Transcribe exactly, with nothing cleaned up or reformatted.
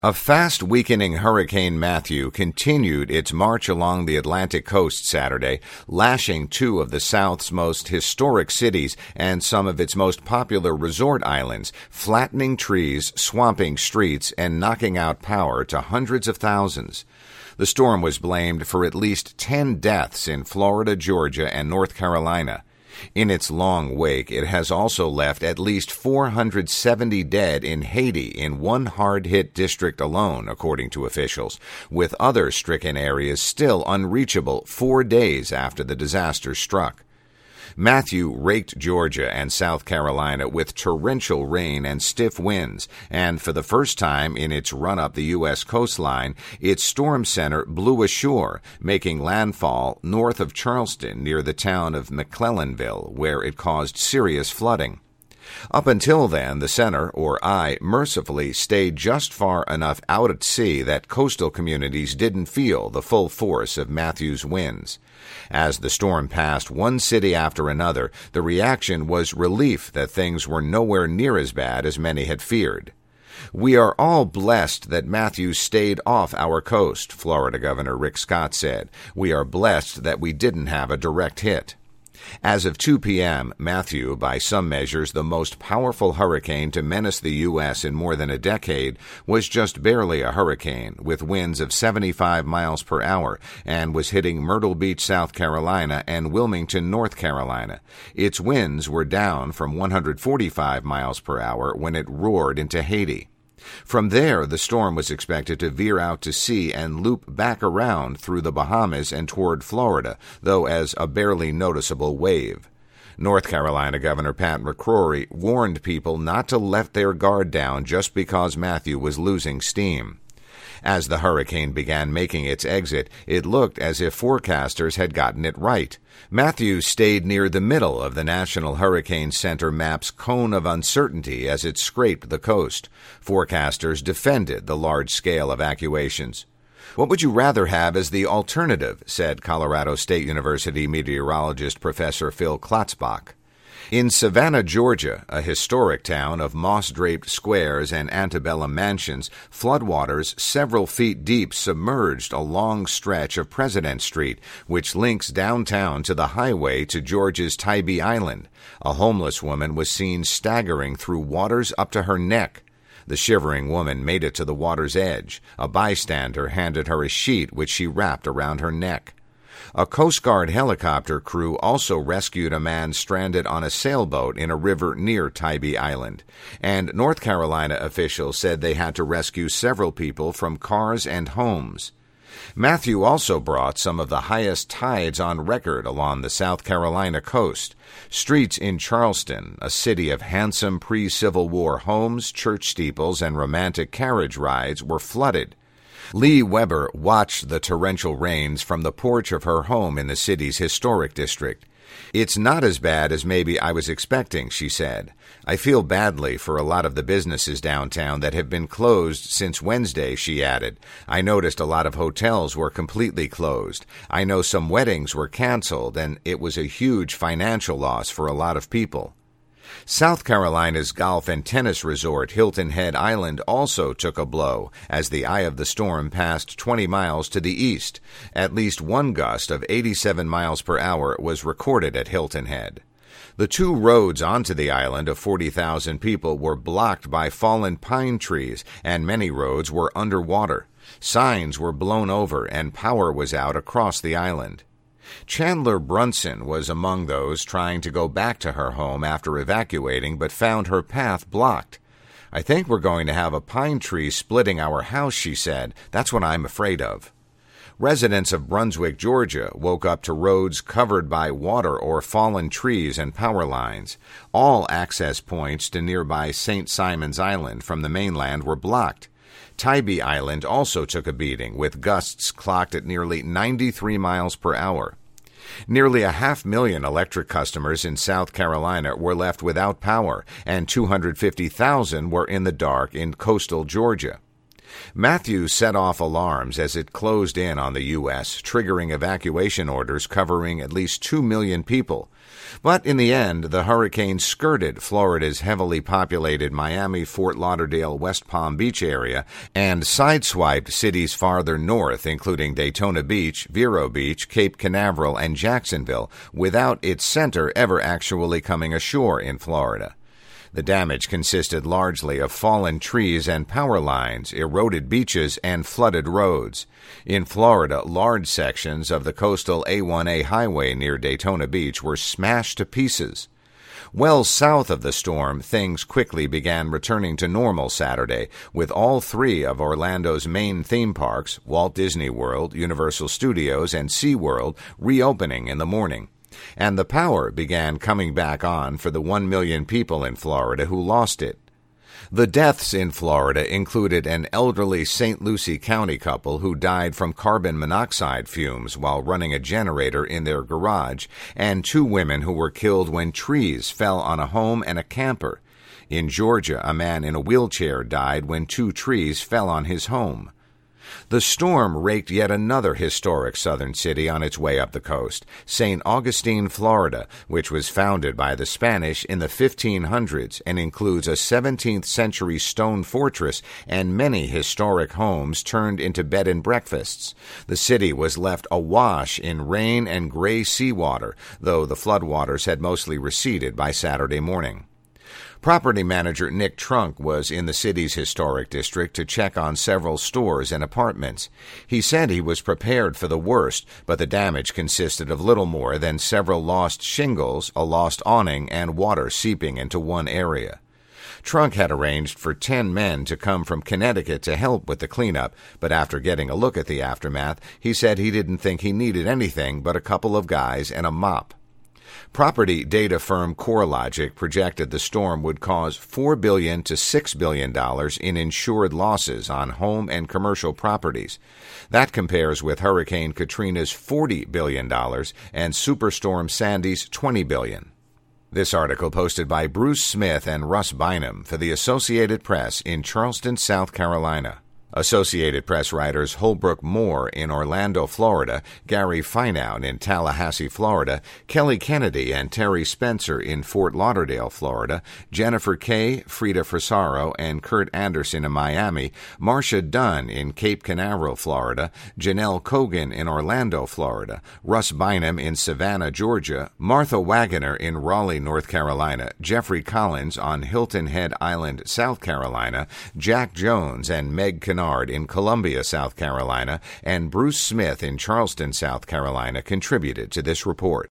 A fast weakening Hurricane Matthew continued its march along the Atlantic coast Saturday, lashing two of the South's most historic cities and some of its most popular resort islands, flattening trees, swamping streets, and knocking out power to hundreds of thousands. The storm was blamed for at least ten deaths in Florida, Georgia, and North Carolina. In its long wake, it has also left at least four hundred seventy dead in Haiti in one hard-hit district alone, according to officials, with other stricken areas still unreachable four days after the disaster struck. Matthew raked Georgia and South Carolina with torrential rain and stiff winds, and for the first time in its run up the U S coastline, its storm center blew ashore, making landfall north of Charleston near the town of McClellanville, where it caused serious flooding. Up until then, the center, or eye, mercifully stayed just far enough out at sea that coastal communities didn't feel the full force of Matthew's winds. As the storm passed one city after another, the reaction was relief that things were nowhere near as bad as many had feared. "We are all blessed that Matthew stayed off our coast," Florida Governor Rick Scott said. "We are blessed that we didn't have a direct hit." As of two p.m., Matthew, by some measures the most powerful hurricane to menace the U S in more than a decade, was just barely a hurricane, with winds of seventy-five miles per hour, and was hitting Myrtle Beach, South Carolina, and Wilmington, North Carolina. Its winds were down from one hundred forty-five miles per hour when it roared into Haiti. From there, the storm was expected to veer out to sea and loop back around through the Bahamas and toward Florida, though as a barely noticeable wave. North Carolina Governor Pat McCrory warned people not to let their guard down just because Matthew was losing steam. As the hurricane began making its exit, it looked as if forecasters had gotten it right. Matthew stayed near the middle of the National Hurricane Center map's cone of uncertainty as it scraped the coast. Forecasters defended the large-scale evacuations. "What would you rather have as the alternative?" said Colorado State University meteorologist Professor Phil Klotzbach. In Savannah, Georgia, a historic town of moss-draped squares and antebellum mansions, floodwaters several feet deep submerged a long stretch of President Street, which links downtown to the highway to Georgia's Tybee Island. A homeless woman was seen staggering through waters up to her neck. The shivering woman made it to the water's edge. A bystander handed her a sheet which she wrapped around her neck. A Coast Guard helicopter crew also rescued a man stranded on a sailboat in a river near Tybee Island, and North Carolina officials said they had to rescue several people from cars and homes. Matthew also brought some of the highest tides on record along the South Carolina coast. Streets in Charleston, a city of handsome pre-Civil War homes, church steeples, and romantic carriage rides, were flooded. Lee Weber watched the torrential rains from the porch of her home in the city's historic district. "It's not as bad as maybe I was expecting," she said. "I feel badly for a lot of the businesses downtown that have been closed since Wednesday," she added. "I noticed a lot of hotels were completely closed. I know some weddings were canceled, and it was a huge financial loss for a lot of people." South Carolina's golf and tennis resort Hilton Head Island also took a blow as the eye of the storm passed twenty miles to the east. At least one gust of eighty-seven miles per hour was recorded at Hilton Head. The two roads onto the island of forty thousand people were blocked by fallen pine trees, and many roads were underwater. Signs were blown over, and power was out across the island. Chandler Brunson was among those trying to go back to her home after evacuating, but found her path blocked. "I think we're going to have a pine tree splitting our house," she said. "That's what I'm afraid of." Residents of Brunswick, Georgia, woke up to roads covered by water or fallen trees and power lines. All access points to nearby Saint Simon's Island from the mainland were blocked. Tybee Island also took a beating, with gusts clocked at nearly ninety-three miles per hour. Nearly a half million electric customers in South Carolina were left without power, and two hundred fifty thousand were in the dark in coastal Georgia. Matthew set off alarms as it closed in on the U S, triggering evacuation orders covering at least two million people. But in the end, the hurricane skirted Florida's heavily populated Miami, Fort Lauderdale, West Palm Beach area and sideswiped cities farther north, including Daytona Beach, Vero Beach, Cape Canaveral, and Jacksonville, without its center ever actually coming ashore in Florida. The damage consisted largely of fallen trees and power lines, eroded beaches, and flooded roads. In Florida, large sections of the coastal A one A highway near Daytona Beach were smashed to pieces. Well south of the storm, things quickly began returning to normal Saturday, with all three of Orlando's main theme parks, Walt Disney World, Universal Studios, and SeaWorld, reopening in the morning. And the power began coming back on for the one million people in Florida who lost it. The deaths in Florida included an elderly Saint Lucie County couple who died from carbon monoxide fumes while running a generator in their garage, and two women who were killed when trees fell on a home and a camper. In Georgia, a man in a wheelchair died when two trees fell on his home. The storm raked yet another historic southern city on its way up the coast, Saint Augustine, Florida, which was founded by the Spanish in the fifteen hundreds and includes a seventeenth century stone fortress and many historic homes turned into bed and breakfasts. The city was left awash in rain and gray seawater, though the floodwaters had mostly receded by Saturday morning. Property manager Nick Trunk was in the city's historic district to check on several stores and apartments. He said he was prepared for the worst, but the damage consisted of little more than several lost shingles, a lost awning, and water seeping into one area. Trunk had arranged for ten men to come from Connecticut to help with the cleanup, but after getting a look at the aftermath, he said he didn't think he needed anything but a couple of guys and a mop. Property data firm CoreLogic projected the storm would cause four billion dollars to six billion dollars in insured losses on home and commercial properties. That compares with Hurricane Katrina's forty billion dollars and Superstorm Sandy's twenty billion dollars. This article posted by Bruce Smith and Russ Bynum for the Associated Press in Charleston, South Carolina. Associated Press writers Holbrook Moore in Orlando, Florida, Gary Fineout in Tallahassee, Florida, Kelly Kennedy and Terry Spencer in Fort Lauderdale, Florida, Jennifer Kay, Frida Frisaro, and Kurt Anderson in Miami, Marcia Dunn in Cape Canaveral, Florida, Janelle Kogan in Orlando, Florida, Russ Bynum in Savannah, Georgia, Martha Wagoner in Raleigh, North Carolina, Jeffrey Collins on Hilton Head Island, South Carolina, Jack Jones and Meg Kennard in Columbia, South Carolina, and Bruce Smith in Charleston, South Carolina contributed to this report.